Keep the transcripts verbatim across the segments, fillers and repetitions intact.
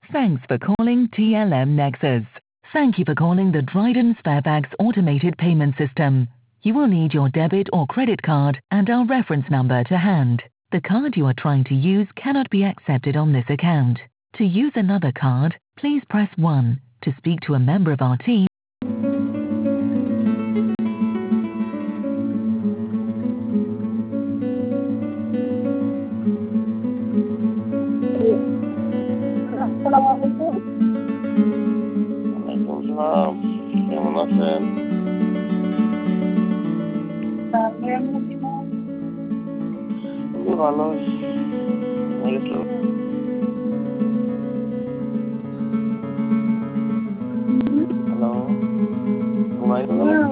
Thanks for calling T L M Nexus. Thank you for calling the Dryden Sparebags Automated Payment System. You will need your debit or credit card and our reference number to hand. The card you are trying to use cannot be accepted on this account. To use another card, please press one. To speak to a member of our team, আসসালাম, কেমন আছেন? খুবই ভালো। Hello, ঘুমাই গেলেন?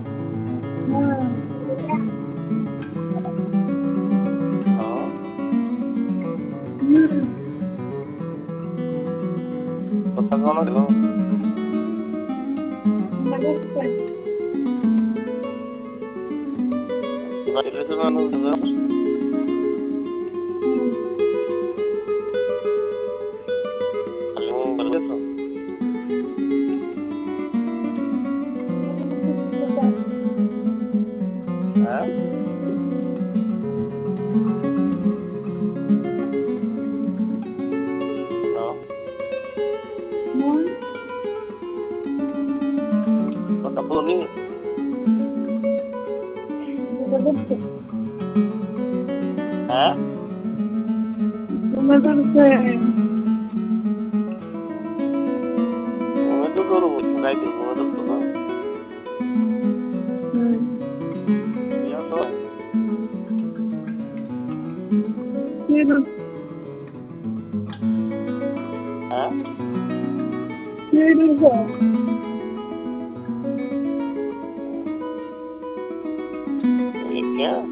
কথা কনো গেল? হ্যাঁ, কথা বলি। হ্যাঁ, ঘুমে তো করবো, রাইতে ঘুমে তো না। হ্যাঁ, क्या